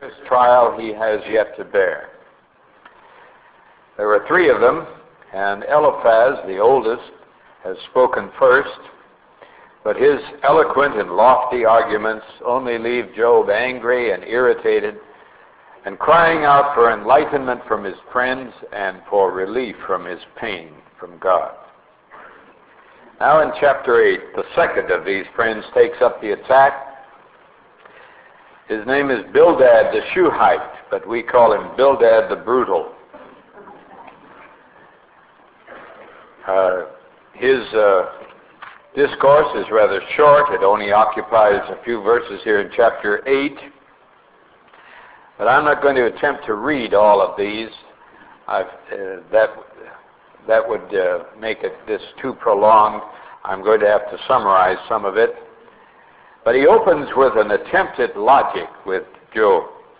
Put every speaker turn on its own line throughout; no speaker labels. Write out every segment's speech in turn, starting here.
trial he has yet to bear. There were three of them, and Eliphaz, the oldest, has spoken first, but his eloquent and lofty arguments only leave Job angry and irritated and crying out for enlightenment from his friends and for relief from his pain from God. Now in chapter 8, the second of these friends takes up the attack. His name is Bildad the Shuhite, but we call him Bildad the Brutal. His discourse is rather short. It only occupies a few verses here in chapter 8. But I'm not going to attempt to read all of these. That would make this too prolonged. I'm going to have to summarize some of it. But he opens with an attempt at logic with Job.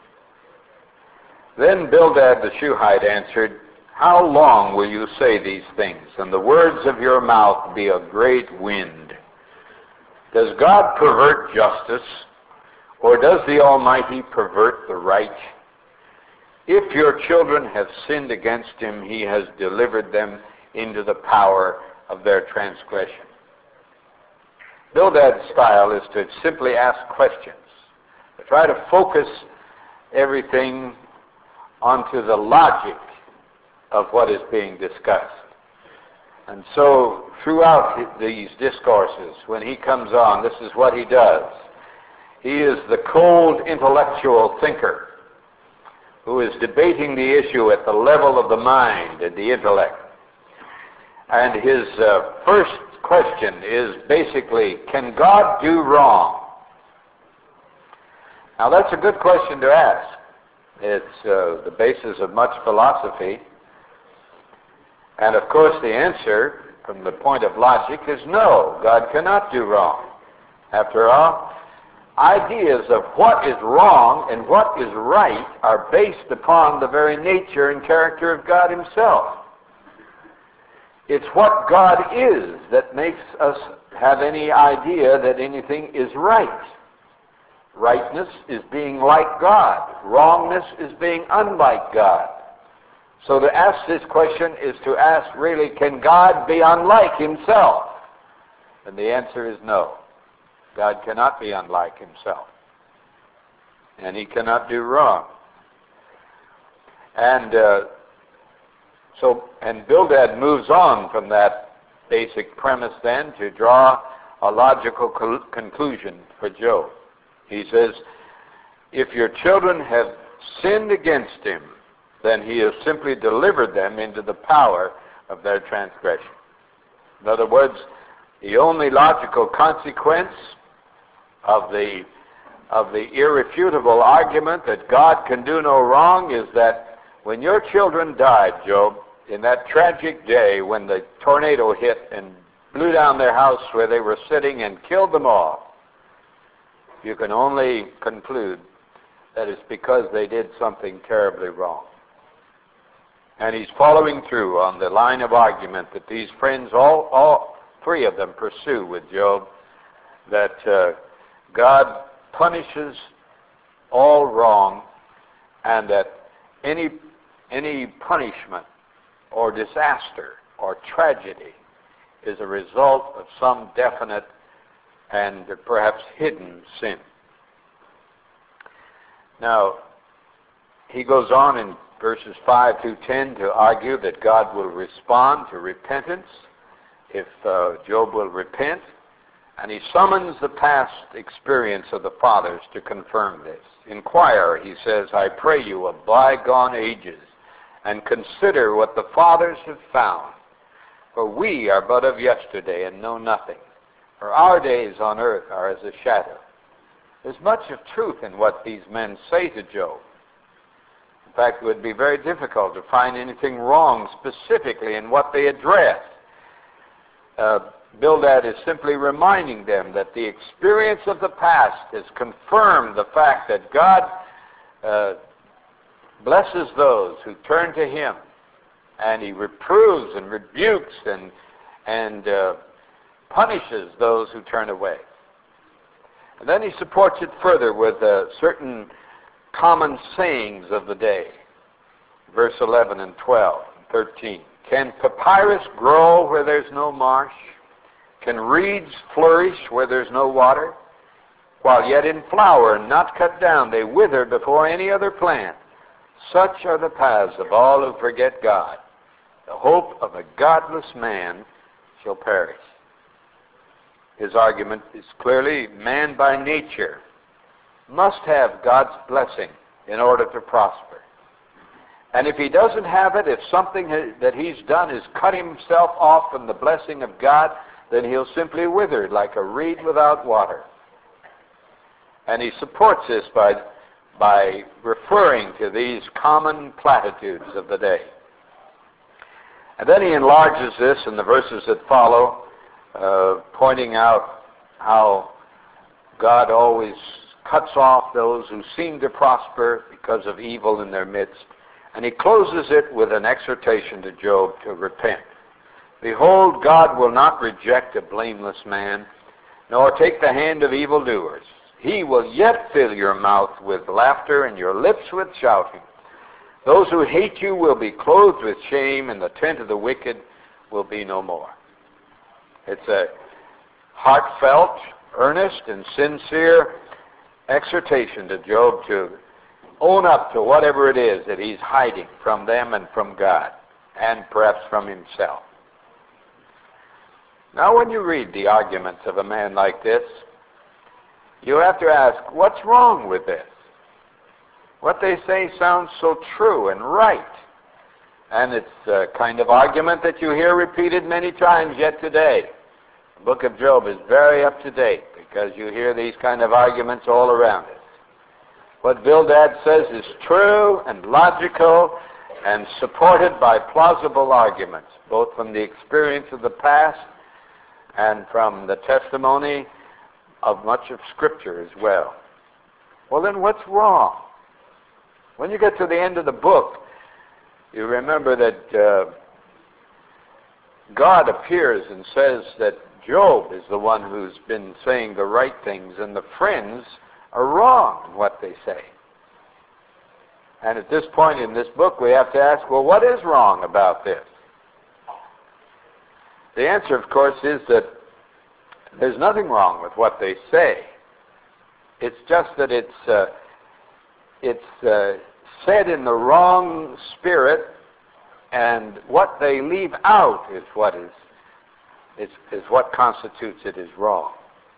Then Bildad the Shuhite answered, "How long will you say these things, and the words of your mouth be a great wind? Does God pervert justice, or does the Almighty pervert the right? If your children have sinned against him, he has delivered them into the power of their transgression." Bildad's style is to simply ask questions, to try to focus everything onto the logic of what is being discussed. And so throughout these discourses, when he comes on, this is what he does. He is the cold intellectual thinker who is debating the issue at the level of the mind and the intellect. And his first question is basically, can God do wrong? Now that's a good question to ask. It's the basis of much philosophy. And of course the answer from the point of logic is no, God cannot do wrong. After all, ideas of what is wrong and what is right are based upon the very nature and character of God himself. It's what God is that makes us have any idea that anything is right. Rightness is being like God. Wrongness is being unlike God. So to ask this question is to ask, really, can God be unlike himself? And the answer is no. God cannot be unlike himself. And he cannot do wrong. And Bildad moves on from that basic premise then to draw a logical conclusion for Job. He says, if your children have sinned against him, then he has simply delivered them into the power of their transgression. In other words, the only logical consequence of the irrefutable argument that God can do no wrong is that when your children died, Job, in that tragic day when the tornado hit and blew down their house where they were sitting and killed them all, you can only conclude that it's because they did something terribly wrong. And he's following through on the line of argument that these friends, all three of them, pursue with Job, that God punishes all wrong, and that any punishment or disaster or tragedy is a result of some definite and perhaps hidden sin. Now, he goes on in verses 5 through 10 to argue that God will respond to repentance if Job will repent, and he summons the past experience of the fathers to confirm this. Inquire, he says, I pray you, of bygone ages, and consider what the fathers have found. For we are but of yesterday and know nothing. For our days on earth are as a shadow. There's much of truth in what these men say to Job. In fact, it would be very difficult to find anything wrong specifically in what they address. Bildad is simply reminding them that the experience of the past has confirmed the fact that God blesses those who turn to him, and he reproves and rebukes and punishes those who turn away. And then he supports it further with certain common sayings of the day. Verse 11 and 12 and 13. Can papyrus grow where there's no marsh? Can reeds flourish where there's no water? While yet in flower and not cut down, they wither before any other plant. Such are the paths of all who forget God. The hope of a godless man shall perish. His argument is clearly man by nature must have God's blessing in order to prosper. And if he doesn't have it, if something that he's done is cut himself off from the blessing of God, then he'll simply wither like a reed without water. And he supports this by referring to these common platitudes of the day. And then he enlarges this in the verses that follow, pointing out how God always cuts off those who seem to prosper because of evil in their midst. And he closes it with an exhortation to Job to repent. Behold, God will not reject a blameless man, nor take the hand of evildoers. He will yet fill your mouth with laughter and your lips with shouting. Those who hate you will be clothed with shame, and the tent of the wicked will be no more. It's a heartfelt, earnest, and sincere exhortation to Job to own up to whatever it is that he's hiding from them and from God, and perhaps from himself. Now, when you read the arguments of a man like this, you have to ask, what's wrong with this? What they say sounds so true and right. And it's a kind of argument that you hear repeated many times yet today. The book of Job is very up to date because you hear these kind of arguments all around us. What Bildad says is true and logical and supported by plausible arguments, both from the experience of the past and from the testimony of much of Scripture as well. Well, then what's wrong? When you get to the end of the book, you remember that God appears and says that Job is the one who's been saying the right things, and the friends are wrong in what they say. And at this point in this book, we have to ask, well, what is wrong about this? The answer, of course, is that there's nothing wrong with what they say. It's just that it's said in the wrong spirit, and what they leave out is what constitutes it as wrong.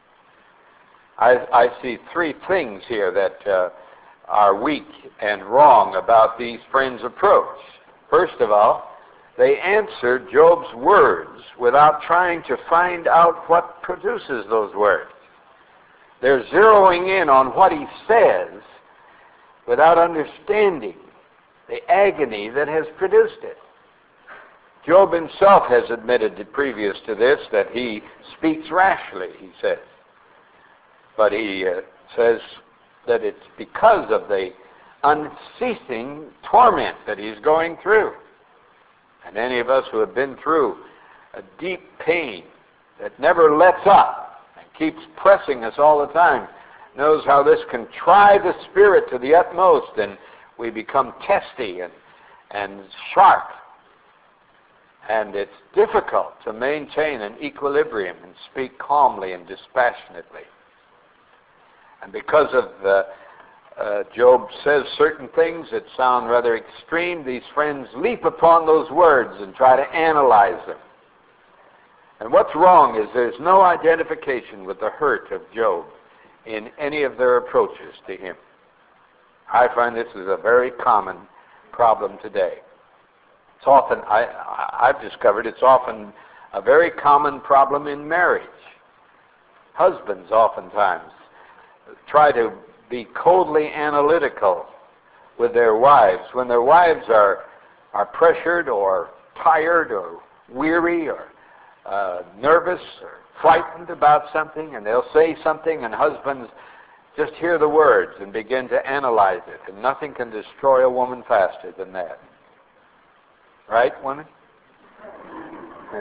I see three things here that are weak and wrong about these friends' approach. First of all, they answer Job's words without trying to find out what produces those words. They're zeroing in on what he says without understanding the agony that has produced it. Job himself has admitted previous to this that he speaks rashly, he says. But he says that it's because of the unceasing torment that he's going through. And any of us who have been through a deep pain that never lets up and keeps pressing us all the time knows how this can try the spirit to the utmost, and we become testy and sharp. And it's difficult to maintain an equilibrium and speak calmly and dispassionately. And because of Job says certain things that sound rather extreme, these friends leap upon those words and try to analyze them. And what's wrong is there's no identification with the hurt of Job in any of their approaches to him. I find this is a very common problem today. It's often, I've discovered it's often a very common problem in marriage. Husbands oftentimes try to be coldly analytical with their wives when their wives are pressured or tired or weary or nervous or frightened about something, and they'll say something, and husbands just hear the words and begin to analyze it, and nothing can destroy a woman faster than that. Right, women? You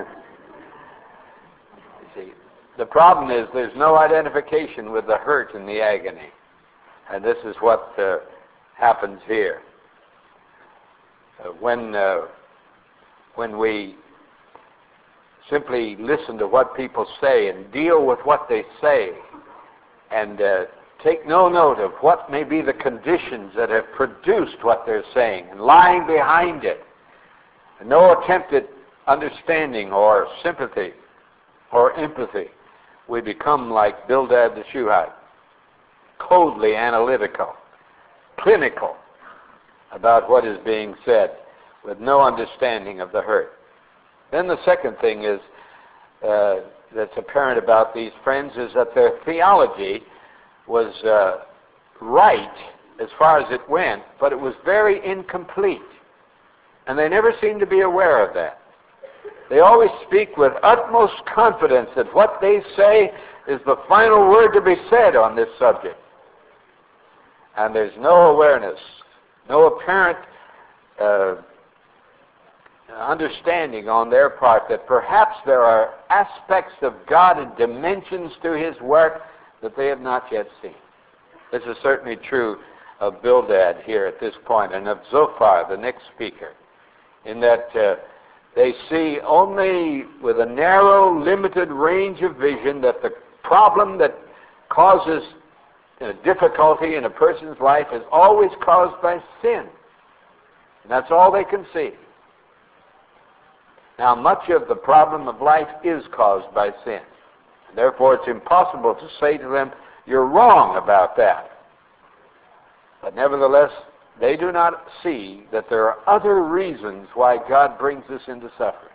see, the problem is there's no identification with the hurt and the agony. And this is what happens here. When we simply listen to what people say and deal with what they say and take no note of what may be the conditions that have produced what they're saying and lying behind it, and no attempt at understanding or sympathy or empathy, we become like Bildad the Shuhite, coldly analytical, clinical about what is being said, with no understanding of the hurt. Then the second thing is that's apparent about these friends is that their theology was right as far as it went, but it was very incomplete. And they never seem to be aware of that. They always speak with utmost confidence that what they say is the final word to be said on this subject. And there's no awareness, no apparent understanding on their part that perhaps there are aspects of God and dimensions to His work that they have not yet seen. This is certainly true of Bildad here at this point, and of Zophar, the next speaker, in that they see only with a narrow, limited range of vision that the problem that causes difficulty in a person's life is always caused by sin. And that's all they can see. Now, much of the problem of life is caused by sin. Therefore, it's impossible to say to them, you're wrong about that. But nevertheless, they do not see that there are other reasons why God brings us into suffering.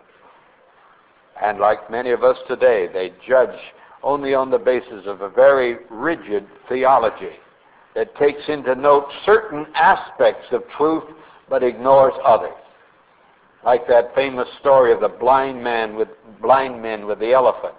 And like many of us today, they judge only on the basis of a very rigid theology that takes into note certain aspects of truth but ignores others. Like that famous story of the blind men with the elephant,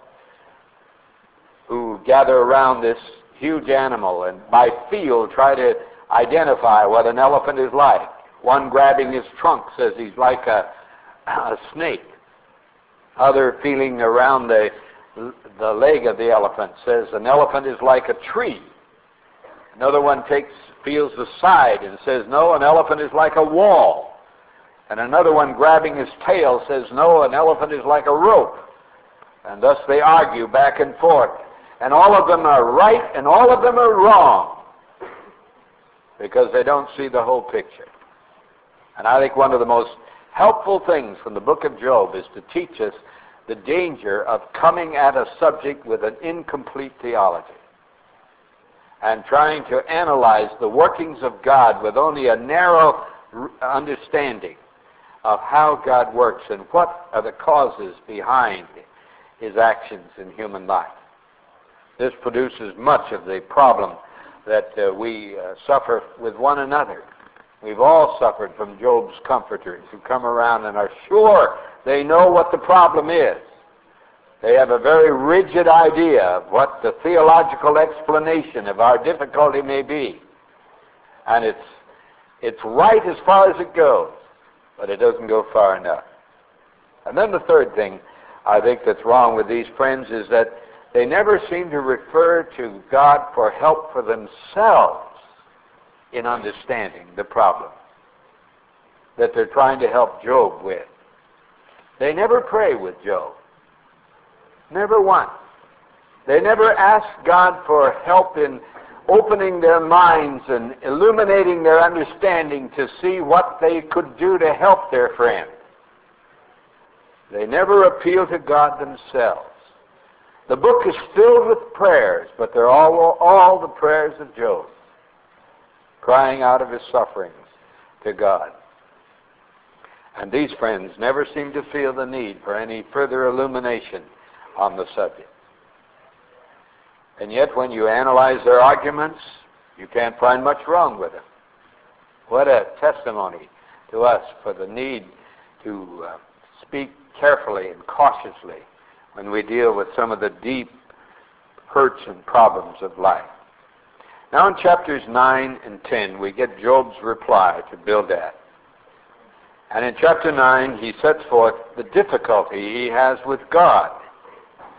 who gather around this huge animal and by feel try to identify what an elephant is like. One grabbing his trunk says he's like a snake. Other feeling around the leg of the elephant says an elephant is like a tree. Another one feels the side and says, no, an elephant is like a wall. And another one grabbing his tail says, no, an elephant is like a rope. And thus they argue back and forth. And all of them are right and all of them are wrong, because they don't see the whole picture. And I think one of the most helpful things from the book of Job is to teach us the danger of coming at a subject with an incomplete theology and trying to analyze the workings of God with only a narrow understanding of how God works and what are the causes behind His actions in human life. This produces much of the problem that we suffer with one another. We've all suffered from Job's comforters who come around and are sure they know what the problem is. They have a very rigid idea of what the theological explanation of our difficulty may be. And it's right as far as it goes, but it doesn't go far enough. And then the third thing I think that's wrong with these friends is that they never seem to refer to God for help for themselves in understanding the problem that they're trying to help Job with. They never pray with Job. Never once. They never ask God for help in opening their minds and illuminating their understanding to see what they could do to help their friend. They never appeal to God themselves. The book is filled with prayers, but they're all the prayers of Job, crying out of his sufferings to God. And these friends never seem to feel the need for any further illumination on the subject. And yet when you analyze their arguments, you can't find much wrong with them. What a testimony to us for the need to speak carefully and cautiously when we deal with some of the deep hurts and problems of life. Now in chapters 9 and 10, we get Job's reply to Bildad. And in chapter 9, he sets forth the difficulty he has with God.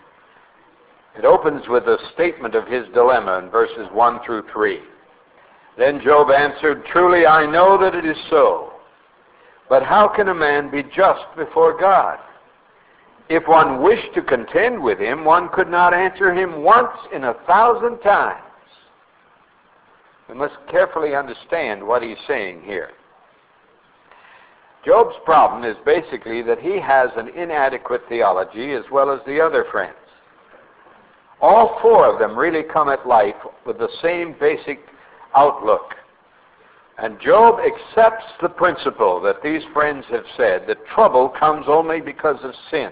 It opens with a statement of his dilemma in verses 1 through 3. Then Job answered, "Truly I know that it is so. But how can a man be just before God? If one wished to contend with him, one could not answer him once in 1,000 times." We must carefully understand what he's saying here. Job's problem is basically that he has an inadequate theology as well as the other friends. All four of them really come at life with the same basic outlook. And Job accepts the principle that these friends have said, that trouble comes only because of sin.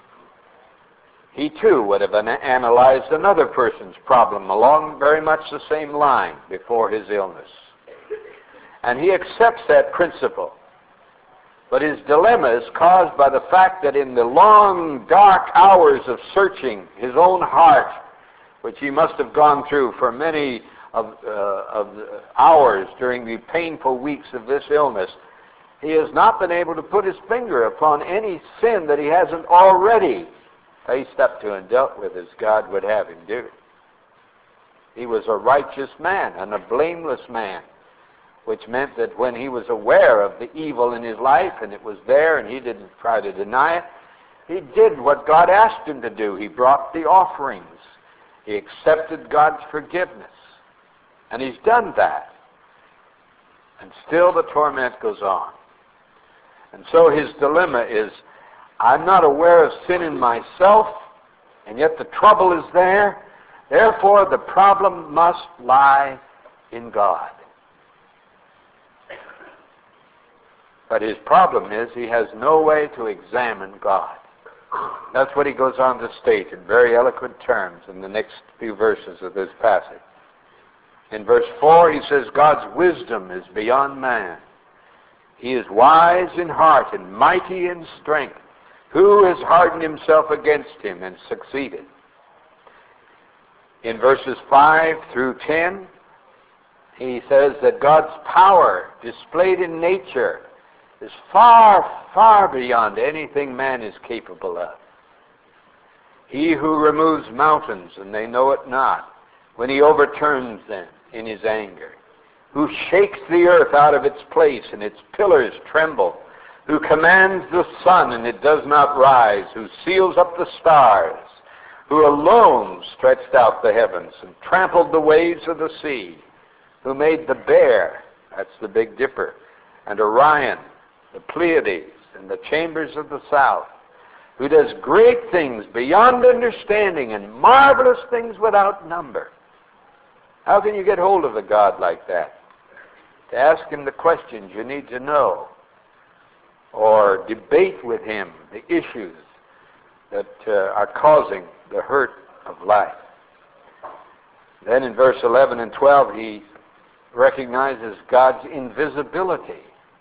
He too would have analyzed another person's problem along very much the same line before his illness. And he accepts that principle. But his dilemma is caused by the fact that in the long, dark hours of searching his own heart, which he must have gone through for many of the hours during the painful weeks of this illness, he has not been able to put his finger upon any sin that he hasn't already faced up to and dealt with as God would have him do. He was a righteous man and a blameless man, which meant that when he was aware of the evil in his life, and it was there and he didn't try to deny it, he did what God asked him to do. He brought the offerings. He accepted God's forgiveness. And he's done that. And still the torment goes on. And so his dilemma is, I'm not aware of sin in myself, and yet the trouble is there. Therefore, the problem must lie in God. But his problem is he has no way to examine God. That's what he goes on to state in very eloquent terms in the next few verses of this passage. In verse 4, he says, God's wisdom is beyond man. He is wise in heart and mighty in strength. Who has hardened himself against him and succeeded? In verses 5 through 10, he says that God's power displayed in nature is far, far beyond anything man is capable of. He who removes mountains, and they know it not, when he overturns them in his anger, who shakes the earth out of its place, and its pillars tremble, who commands the sun, and it does not rise, who seals up the stars, who alone stretched out the heavens and trampled the waves of the sea, who made the Bear, that's the Big Dipper, and Orion, the Pleiades, and the chambers of the south, who does great things beyond understanding and marvelous things without number. How can you get hold of a God like that? To ask him the questions you need to know, or debate with him the issues that are causing the hurt of life. Then in verse 11 and 12, he recognizes God's invisibility.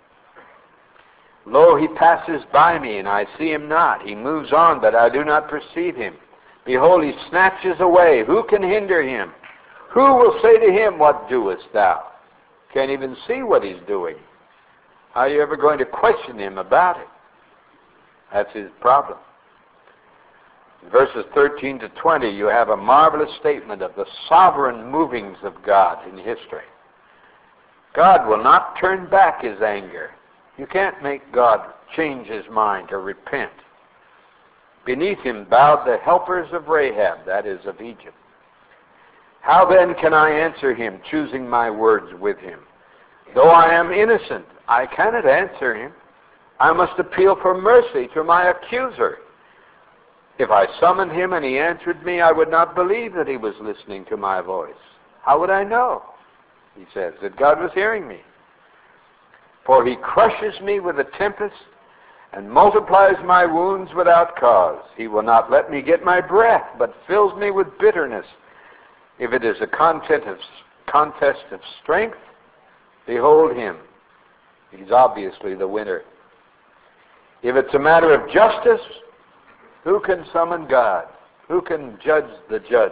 Lo, he passes by me, and I see him not. He moves on, but I do not perceive him. Behold, he snatches away. Who can hinder him? Who will say to him, what doest thou? Can't even see what he's doing. How are you ever going to question him about it? That's his problem. In verses 13 to 20, you have a marvelous statement of the sovereign movings of God in history. God will not turn back his anger. You can't make God change his mind or repent. Beneath him bowed the helpers of Rahab, that is, of Egypt. How then can I answer him, choosing my words with him? Though I am innocent, I cannot answer him. I must appeal for mercy to my accuser. If I summoned him and he answered me, I would not believe that he was listening to my voice. How would I know, he says, that God was hearing me? For he crushes me with a tempest and multiplies my wounds without cause. He will not let me get my breath, but fills me with bitterness. If it is a contest of strength, behold him. He's obviously the winner. If it's a matter of justice, who can summon God? Who can judge the judge?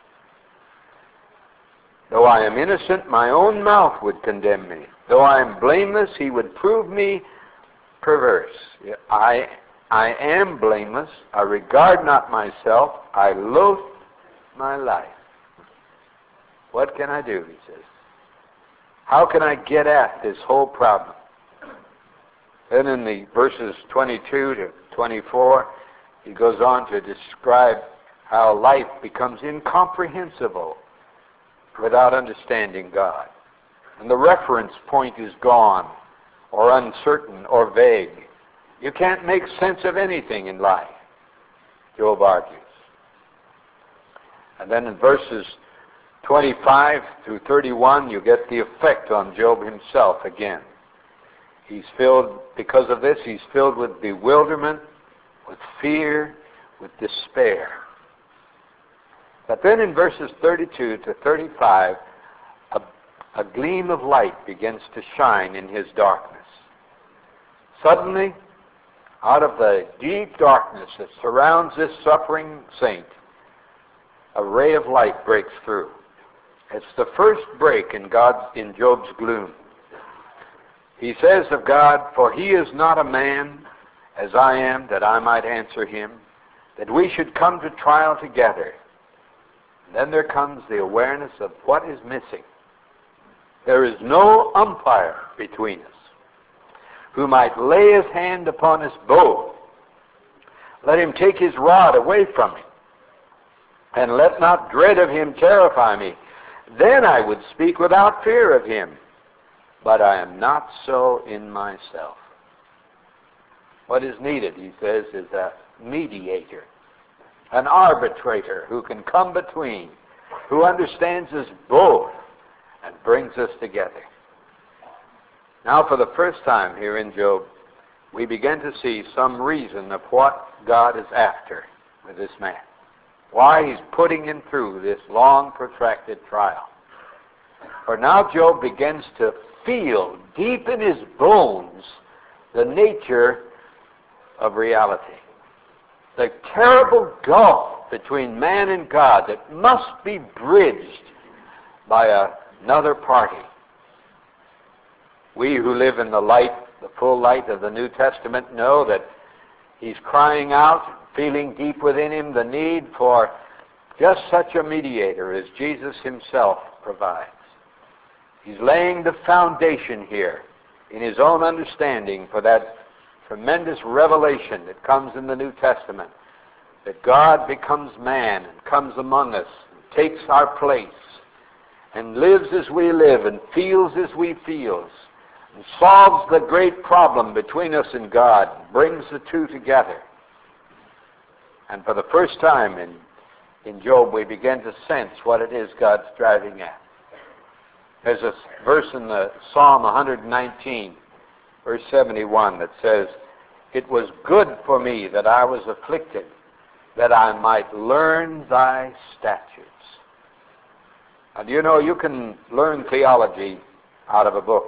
Though I am innocent, my own mouth would condemn me. Though I am blameless, he would prove me perverse. I am blameless. I regard not myself. I loathe my life. What can I do, he says. How can I get at this whole problem? Then in the verses 22 to 24, he goes on to describe how life becomes incomprehensible without understanding God. And the reference point is gone, or uncertain, or vague. You can't make sense of anything in life, Job argues. And then in verses 25 through 31, you get the effect on Job himself again. Because of this, he's filled with bewilderment, with fear, with despair. But then in verses 32 to 35, a gleam of light begins to shine in his darkness. Suddenly, out of the deep darkness that surrounds this suffering saint, a ray of light breaks through. It's the first break in Job's gloom. He says of God, "For he is not a man as I am, that I might answer him, that we should come to trial together." And then there comes the awareness of what is missing. There is no umpire between us who might lay his hand upon his bow. Let him take his rod away from me, and let not dread of him terrify me. Then I would speak without fear of him, but I am not so in myself. What is needed, he says, is a mediator, an arbitrator who can come between, who understands us both and brings us together. Now, for the first time here in Job, we begin to see some reason of what God is after with this man. Why he's putting him through this long, protracted trial. For now Job begins to feel deep in his bones the nature of reality. The terrible gulf between man and God that must be bridged by another party. We who live in the light, the full light of the New Testament, know that he's crying out, feeling deep within him the need for just such a mediator as Jesus himself provides. He's laying the foundation here in his own understanding for that tremendous revelation that comes in the New Testament, that God becomes man and comes among us, and takes our place, and lives as we live, and feels as we feel, and solves the great problem between us and God, and brings the two together. And for the first time in Job, we begin to sense what it is God's driving at. There's a verse in the Psalm 119, verse 71, that says, "It was good for me that I was afflicted, that I might learn thy statutes." And you know, you can learn theology out of a book.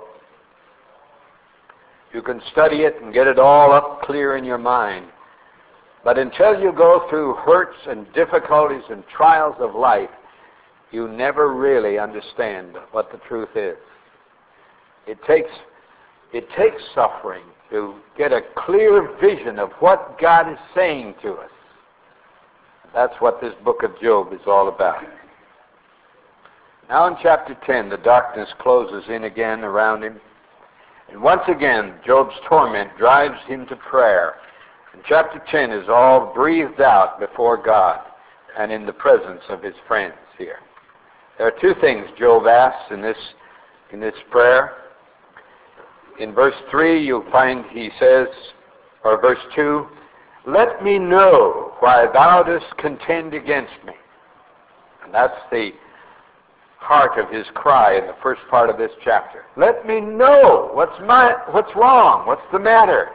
You can study it and get it all up clear in your mind. But until you go through hurts and difficulties and trials of life, you never really understand what the truth is. It takes suffering to get a clear vision of what God is saying to us. That's what this book of Job is all about. Now in chapter 10, the darkness closes in again around him. And once again, Job's torment drives him to prayer. And chapter 10 is all breathed out before God and in the presence of his friends here. There are two things Job asks in this prayer. In verse 3, you'll find he says, or verse 2, "Let me know why thou dost contend against me." And that's the heart of his cry in the first part of this chapter. Let me know what's wrong, what's the matter.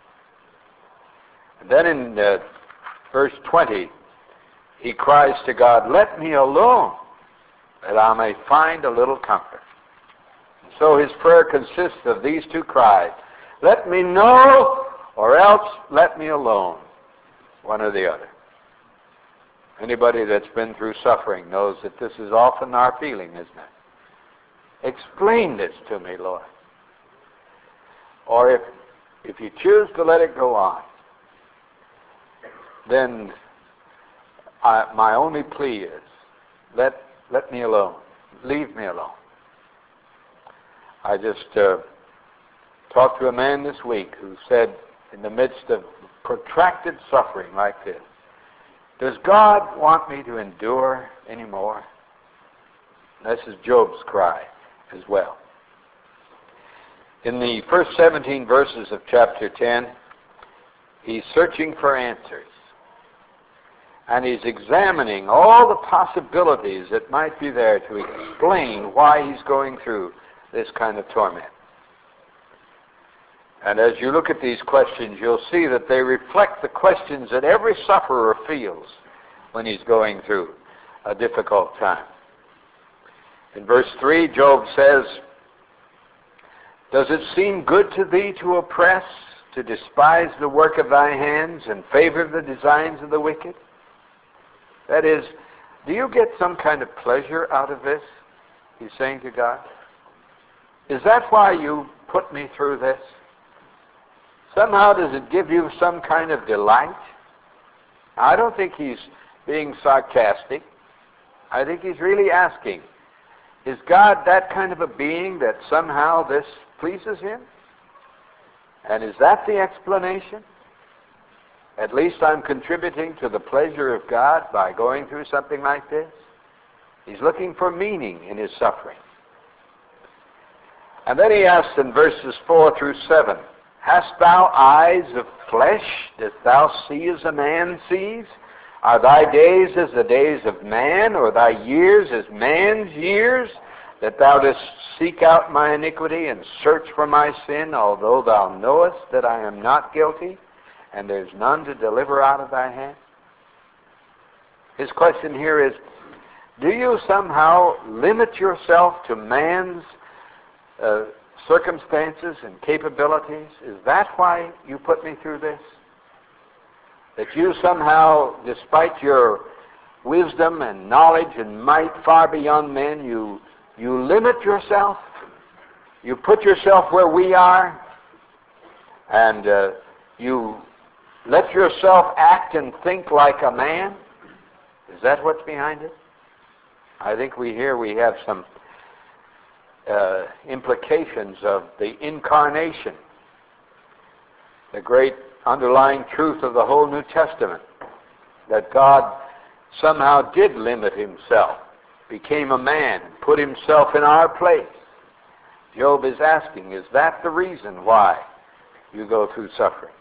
And then in verse 20, he cries to God, "Let me alone, that I may find a little comfort." And so his prayer consists of these two cries: let me know, or else let me alone, one or the other. Anybody that's been through suffering knows that this is often our feeling, isn't it? Explain this to me, Lord. Or if you choose to let it go on, then my only plea is, let me alone. Leave me alone. I just talked to a man this week who said, in the midst of protracted suffering like this, does God want me to endure anymore? This is Job's cry as well. In the first 17 verses of chapter 10, he's searching for answers. And he's examining all the possibilities that might be there to explain why he's going through this kind of torment. And as you look at these questions, you'll see that they reflect the questions that every sufferer feels when he's going through a difficult time. In verse 3, Job says, does it seem good to thee to oppress, to despise the work of thy hands, and favor the designs of the wicked? That is, do you get some kind of pleasure out of this? He's saying to God. Is that why you put me through this? Somehow does it give you some kind of delight? I don't think he's being sarcastic. I think he's really asking, is God that kind of a being that somehow this pleases him? And is that the explanation? At least I'm contributing to the pleasure of God by going through something like this. He's looking for meaning in his suffering. And then he asks in verses 4 through 7, hast thou eyes of flesh? Dost thou see as a man sees? Are thy days as the days of man, or thy years as man's years? That thou dost seek out my iniquity and search for my sin, although thou knowest that I am not guilty, and there's none to deliver out of thy hand? His question here is, do you somehow limit yourself to man's circumstances and capabilities? Is that why you put me through this? That you somehow, despite your wisdom and knowledge and might far beyond men, you limit yourself? You put yourself where we are, and you let yourself act and think like a man? Is that what's behind it? I think we have some implications of the incarnation, the great underlying truth of the whole New Testament, that God somehow did limit himself, became a man, put himself in our place. Job is asking, is that the reason why you go through suffering?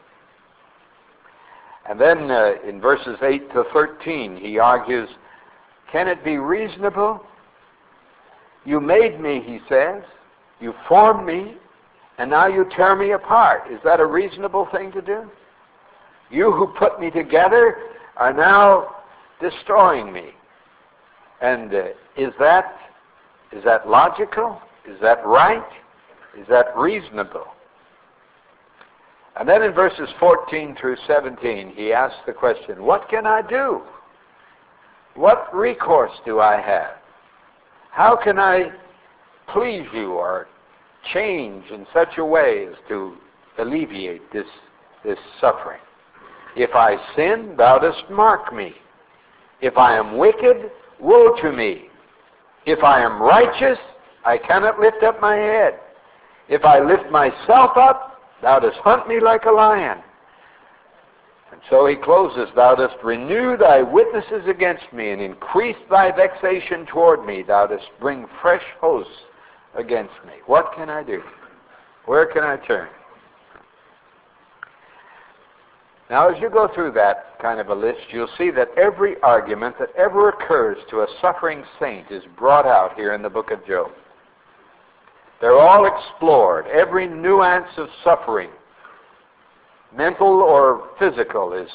And then in verses 8 to 13, he argues, can it be reasonable? You made me, he says. You formed me, and now you tear me apart. Is that a reasonable thing to do? You who put me together are now destroying me. And is that logical? Is that right? Is that reasonable? And then in verses 14 through 17, he asks the question, what can I do? What recourse do I have? How can I please you or change in such a way as to alleviate this suffering? If I sin, thou dost mark me. If I am wicked, woe to me. If I am righteous, I cannot lift up my head. If I lift myself up, thou dost hunt me like a lion. And so he closes, thou dost renew thy witnesses against me, and increase thy vexation toward me. Thou dost bring fresh hosts against me. What can I do? Where can I turn? Now, as you go through that kind of a list, you'll see that every argument that ever occurs to a suffering saint is brought out here in the book of Job. They're all explored. Every nuance of suffering, mental or physical, is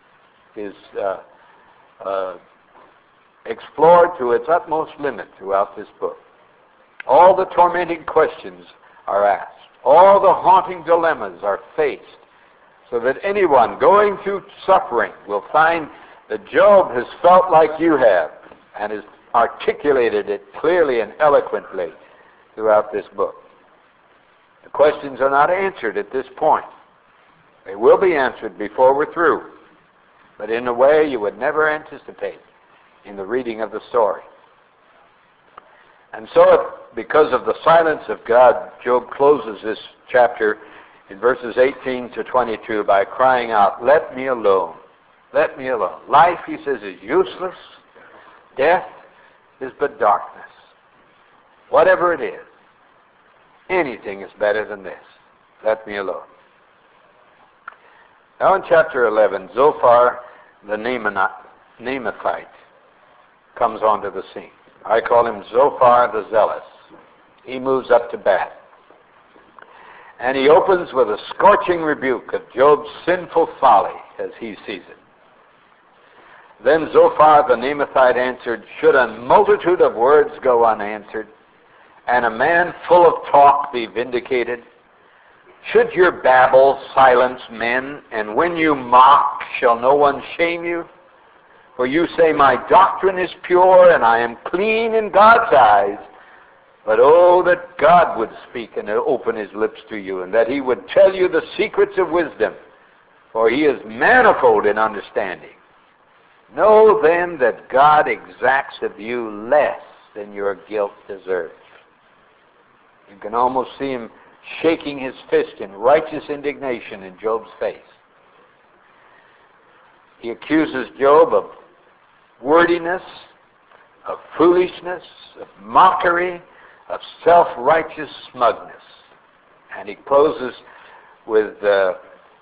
explored to its utmost limit throughout this book. All the tormenting questions are asked. All the haunting dilemmas are faced, so that anyone going through suffering will find that Job has felt like you have and has articulated it clearly and eloquently throughout this book. The questions are not answered at this point. They will be answered before we're through, but in a way you would never anticipate in the reading of the story. And so, because of the silence of God, Job closes this chapter in verses 18 to 22 by crying out, "Let me alone. Let me alone." Life, he says, is useless. Death is but darkness. Whatever it is, anything is better than this. Let me alone. Now in chapter 11, Zophar the Naamathite comes onto the scene. I call him Zophar the Zealous. He moves up to bat. And he opens with a scorching rebuke of Job's sinful folly as he sees it. Then Zophar the Naamathite answered, "Should a multitude of words go unanswered, and a man full of talk be vindicated? Should your babble silence men, and when you mock, shall no one shame you? For you say, my doctrine is pure, and I am clean in God's eyes. But oh, that God would speak and open his lips to you, and that he would tell you the secrets of wisdom, for he is manifold in understanding. Know then that God exacts of you less than your guilt deserves." You can almost see him shaking his fist in righteous indignation in Job's face. He accuses Job of wordiness, of foolishness, of mockery, of self-righteous smugness. And he closes with the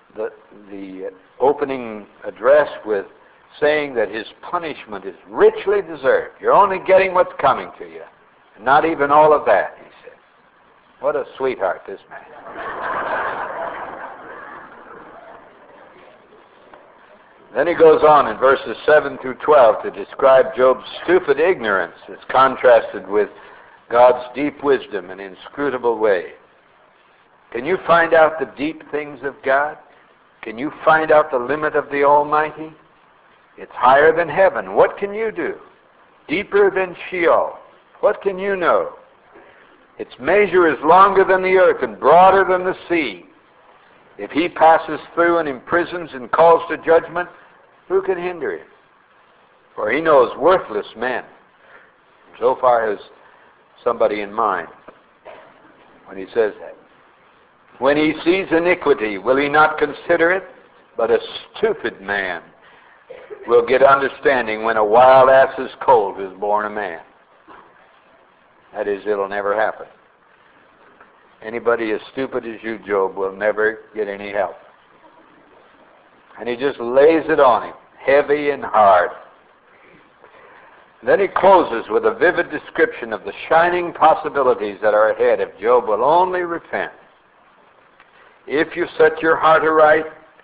opening address with saying that his punishment is richly deserved. You're only getting what's coming to you. And not even all of that, he said. What a sweetheart, this man. Then he goes on in verses 7 through 12 to describe Job's stupid ignorance as contrasted with God's deep wisdom and inscrutable way. Can you find out the deep things of God? Can you find out the limit of the Almighty? It's higher than heaven. What can you do? Deeper than Sheol. What can you know? Its measure is longer than the earth and broader than the sea. If he passes through and imprisons and calls to judgment, who can hinder him? For he knows worthless men. Zophar has somebody in mind when he says that. When he sees iniquity, will he not consider it? But a stupid man will get understanding when a wild ass's colt is born a man. That is, it'll never happen. Anybody as stupid as you, Job, will never get any help. And he just lays it on him, heavy and hard. Then he closes with a vivid description of the shining possibilities that are ahead if Job will only repent. If you set your heart aright,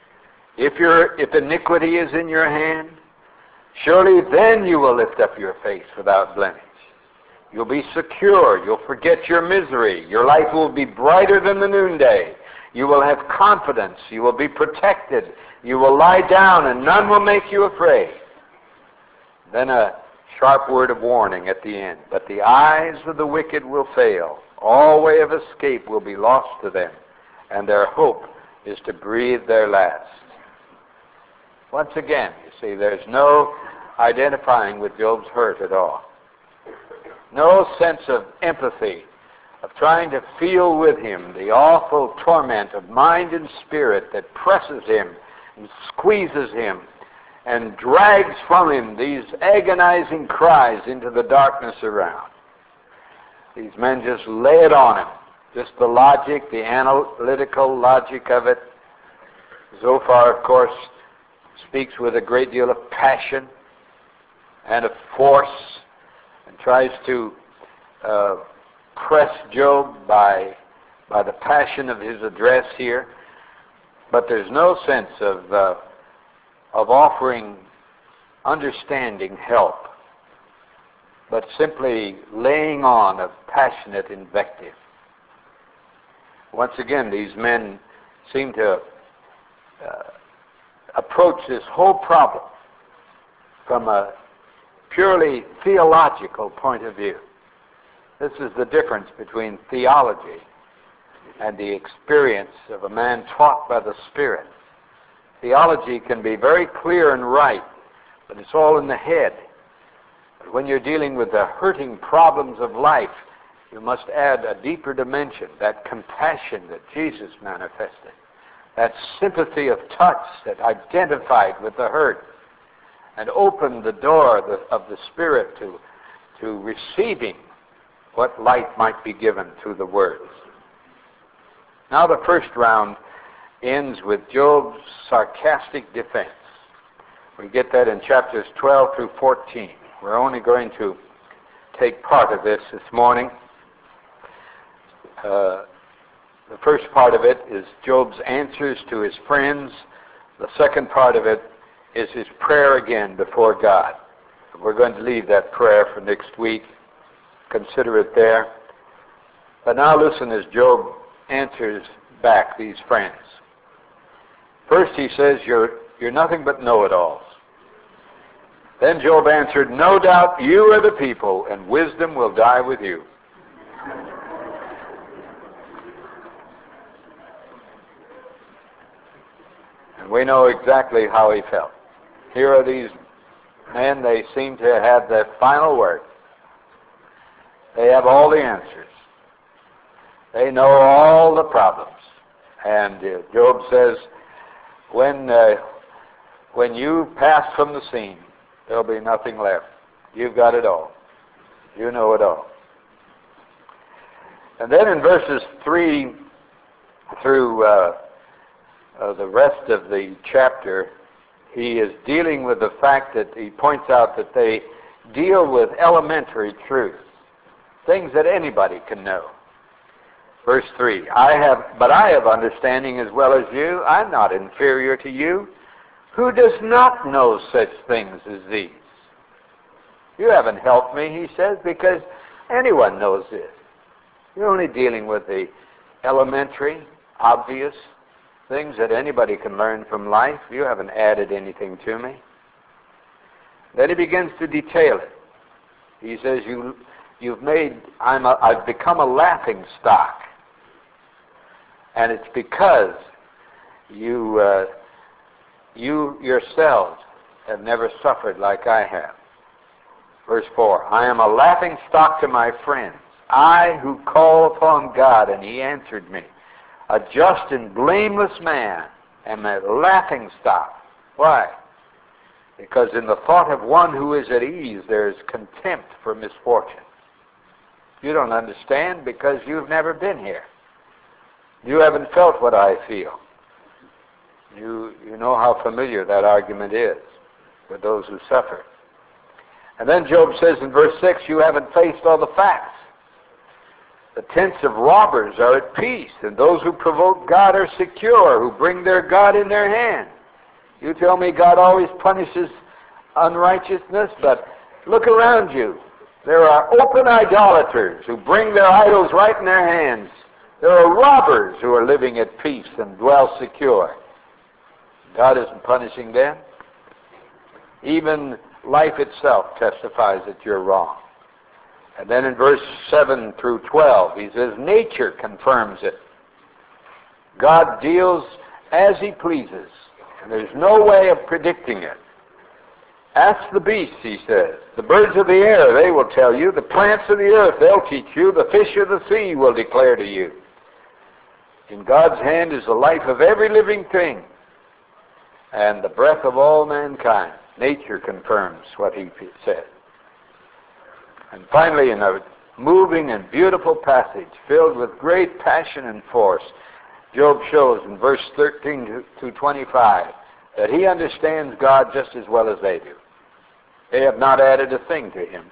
if iniquity is in your hand, surely then you will lift up your face without blemish. You'll be secure. You'll forget your misery. Your life will be brighter than the noonday. You will have confidence. You will be protected. You will lie down and none will make you afraid. Then a sharp word of warning at the end. But the eyes of the wicked will fail. All way of escape will be lost to them, and their hope is to breathe their last. Once again, you see, there's no identifying with Job's hurt at all. No sense of empathy, of trying to feel with him the awful torment of mind and spirit that presses him and squeezes him and drags from him these agonizing cries into the darkness around. These men just lay it on him. Just the logic, the analytical logic of it. Zophar, of course, speaks with a great deal of passion and of force and tries to press Job by the passion of his address here. But there's no sense of offering understanding help, but simply laying on of passionate invective. Once again, these men seem to approach this whole problem from a purely theological point of view. This is the difference between theology and the experience of a man taught by the Spirit. Theology can be very clear and right, but it's all in the head. But when you're dealing with the hurting problems of life, you must add a deeper dimension, that compassion that Jesus manifested, that sympathy of touch that identified with the hurt and opened the door of the Spirit to receiving what light might be given through the words. Now the first round ends with Job's sarcastic defense. We get that in chapters 12 through 14. We're only going to take part of this morning. The first part of it is Job's answers to his friends. The second part of it is his prayer again before God. We're going to leave that prayer for next week. Consider it there. But now listen as Job answers back these friends. First he says, you're nothing but know-it-alls. Then Job answered, no doubt you are the people, and wisdom will die with you. And we know exactly how he felt. Here are these men, they seem to have the final word. They have all the answers. They know all the problems. And Job says, when you pass from the scene, there'll be nothing left. You've got it all. You know it all. And then in verses 3 through the rest of the chapter, he is dealing with the fact that he points out that they deal with elementary truths, things that anybody can know. Verse 3, but I have understanding as well as you. I'm not inferior to you. Who does not know such things as these? You haven't helped me, he says, because anyone knows this. You're only dealing with the elementary, obvious things that anybody can learn from life. You haven't added anything to me. Then he begins to detail it. He says, I've become a laughing stock. And it's because you yourselves have never suffered like I have. Verse 4, I am a laughing stock to my friends. I who call upon God, and he answered me. A just and blameless man, am a laughing stock. Why? Because in the thought of one who is at ease, there is contempt for misfortune. You don't understand because you've never been here. You haven't felt what I feel. You know how familiar that argument is with those who suffer. And then Job says in verse 6, you haven't faced all the facts. The tents of robbers are at peace, and those who provoke God are secure, who bring their God in their hand. You tell me God always punishes unrighteousness, but look around you. There are open idolaters who bring their idols right in their hands. There are robbers who are living at peace and dwell secure. God isn't punishing them. Even life itself testifies that you're wrong. And then in verse 7 through 12, he says, nature confirms it. God deals as he pleases, and there's no way of predicting it. Ask the beasts, he says. The birds of the air, they will tell you. The plants of the earth, they'll teach you. The fish of the sea will declare to you. In God's hand is the life of every living thing and the breath of all mankind. Nature confirms what he said. And finally, in a moving and beautiful passage filled with great passion and force, Job shows in verse 13 to 25 that he understands God just as well as they do. They have not added a thing to him.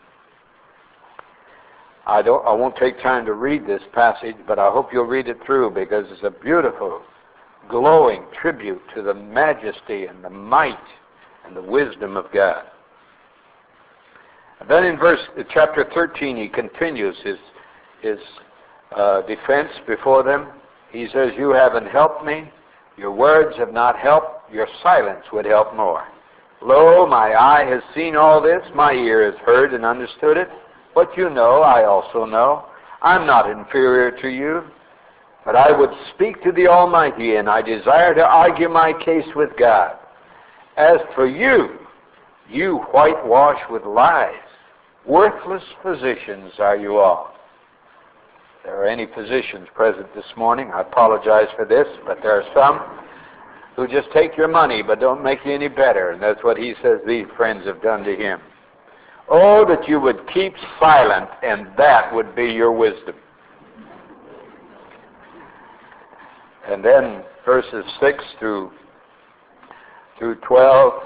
I won't take time to read this passage, but I hope you'll read it through because it's a beautiful, glowing tribute to the majesty and the might and the wisdom of God. And then in chapter 13, he continues his defense before them. He says, you haven't helped me. Your words have not helped. Your silence would help more. Lo, my eye has seen all this. My ear has heard and understood it. What you know, I also know. I'm not inferior to you. But I would speak to the Almighty, and I desire to argue my case with God. As for you, you whitewash with lies. Worthless physicians are you all. If there are any physicians present this morning, I apologize for this, but there are some who just take your money but don't make you any better. And that's what he says these friends have done to him. Oh, that you would keep silent, and that would be your wisdom. And then verses 6 through 12,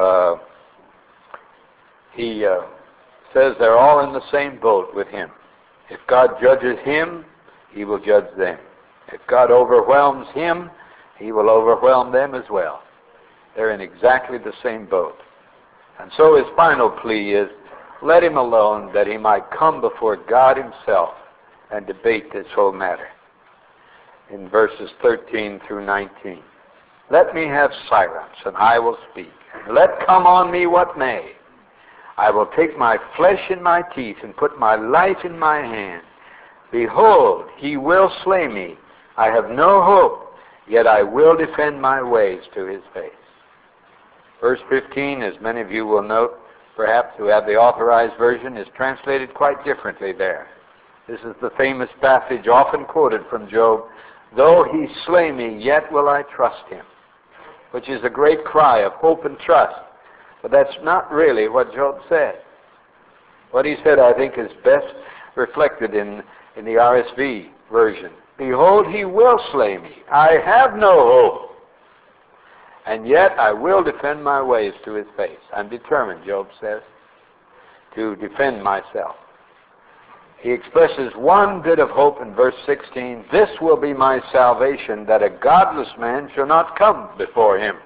he says they're all in the same boat with him. If God judges him, he will judge them. If God overwhelms him, he will overwhelm them as well. They're in exactly the same boat. And so his final plea is, let him alone that he might come before God himself and debate this whole matter. In verses 13 through 19. Let me have silence, and I will speak. Let come on me what may. I will take my flesh in my teeth and put my life in my hand. Behold, he will slay me. I have no hope, yet I will defend my ways to his face. Verse 15, as many of you will note, perhaps who have the Authorized Version, is translated quite differently there. This is the famous passage often quoted from Job, though he slay me, yet will I trust him, which is a great cry of hope and trust. But that's not really what Job said. What he said, I think, is best reflected in the RSV version. Behold, he will slay me. I have no hope. And yet I will defend my ways to his face. I'm determined, Job says, to defend myself. He expresses one bit of hope in verse 16. This will be my salvation, that a godless man shall not come before him.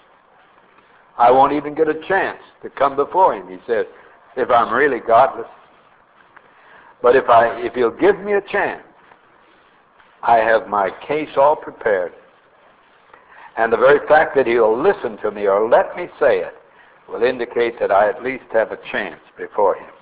I won't even get a chance to come before him, he says, if I'm really godless. But if he'll give me a chance, I have my case all prepared. And the very fact that he'll listen to me or let me say it will indicate that I at least have a chance before him.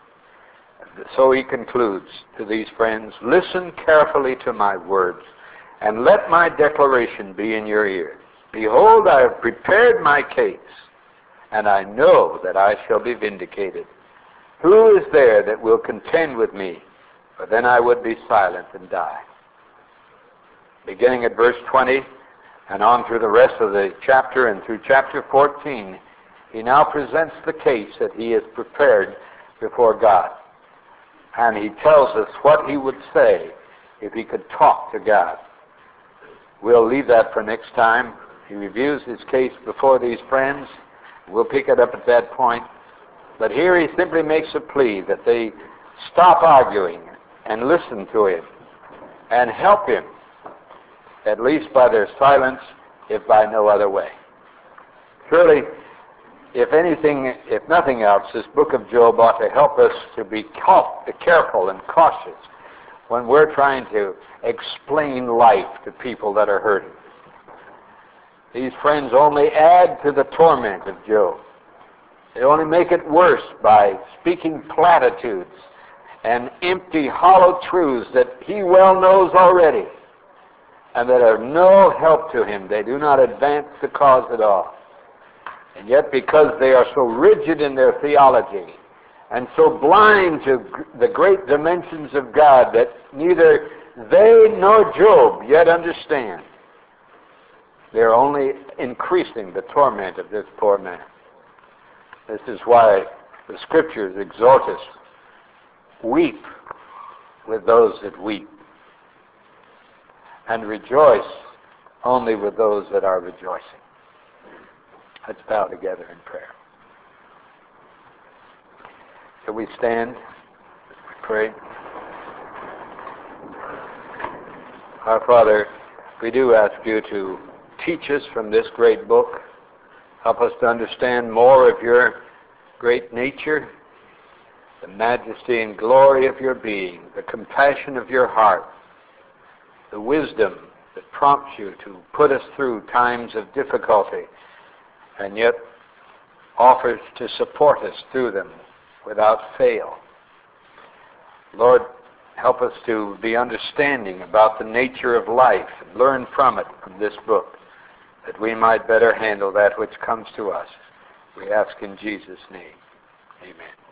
So he concludes to these friends, listen carefully to my words, and let my declaration be in your ears. Behold, I have prepared my case, and I know that I shall be vindicated. Who is there that will contend with me? For then I would be silent and die. Beginning at verse 20 and on through the rest of the chapter and through chapter 14, he now presents the case that he has prepared before God. And he tells us what he would say if he could talk to God. We'll leave that for next time. He reviews his case before these friends. We'll pick it up at that point. But here he simply makes a plea that they stop arguing and listen to him and help him, at least by their silence, if by no other way. Surely, if nothing else, this book of Job ought to help us to be careful and cautious when we're trying to explain life to people that are hurting. These friends only add to the torment of Job. They only make it worse by speaking platitudes and empty, hollow truths that he well knows already and that are no help to him. They do not advance the cause at all. And yet, because they are so rigid in their theology and so blind to the great dimensions of God that neither they nor Job yet understand, they're only increasing the torment of this poor man. This is why the Scriptures exhort us, weep with those that weep, and rejoice only with those that are rejoicing. Let's bow together in prayer. Shall we stand? Pray. Our Father, we do ask you to teach us from this great book. Help us to understand more of your great nature, the majesty and glory of your being, the compassion of your heart, the wisdom that prompts you to put us through times of difficulty and yet offers to support us through them without fail. Lord, help us to be understanding about the nature of life and learn from it, from this book, that we might better handle that which comes to us. We ask in Jesus' name. Amen.